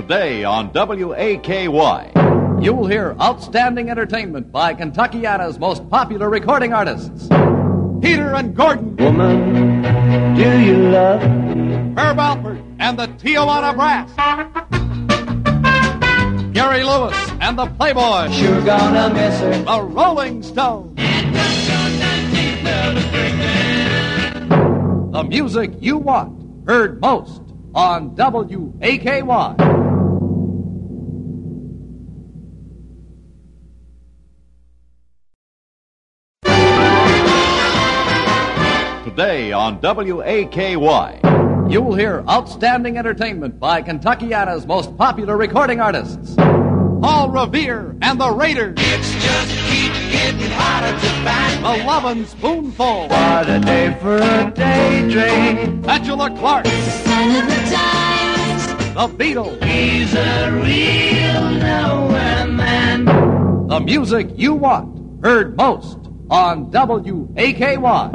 Today on WAKY, you'll hear outstanding entertainment by Kentuckiana's most popular recording artists. Peter and Gordon. Woman, do you love Herb Alpert and the Tijuana Brass. Gary Lewis and the Playboys. Sure gonna miss her. The Rolling Stones. The music you want, heard most on WAKY. Today on WAKY, you'll hear outstanding entertainment by Kentuckiana's most popular recording artists. Paul Revere and the Raiders. It's just keep getting harder to find. The Lovin' Spoonful. What a day for a daydream. Angela Clark. Sign of the times. The Beatles. He's a real nowhere man. The music you want, heard most on WAKY.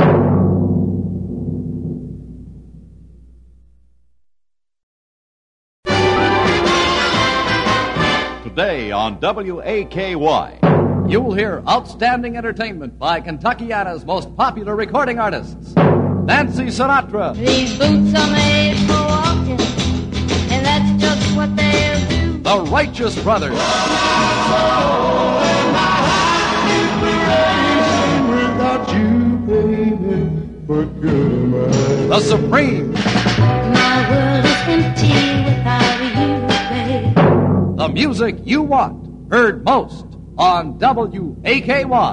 Today on WAKY, you'll hear outstanding entertainment by Kentuckiana's most popular recording artists. Nancy Sinatra, These boots are made for walking, and that's just what they'll do. the Righteous Brothers, Without you, baby, forget about it. the Supremes, My world is empty without you, babe. the music you want, heard most on WAKY.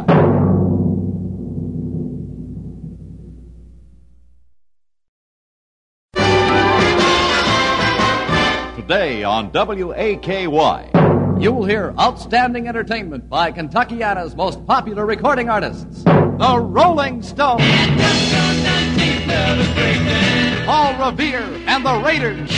Today on WAKY, you'll hear outstanding entertainment by Kentuckiana's most popular recording artists. The Rolling Stones. Paul Revere and the Raiders.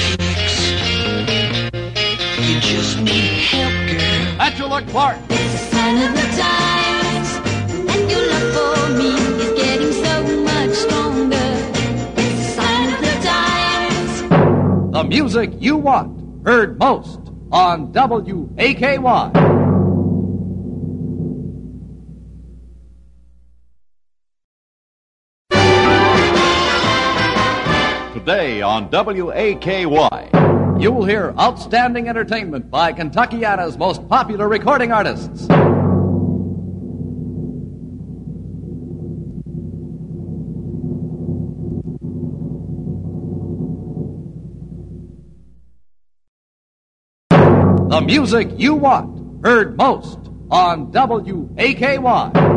You just need help, girl. Angela Clark. It's a sign of the times, and your love for me is getting so much stronger. It's a sign of the times. The music you want, heard most on WAKY. Today on WAKY, you'll hear outstanding entertainment by Kentuckiana's most popular recording artists. The music you want, heard most on WAKY.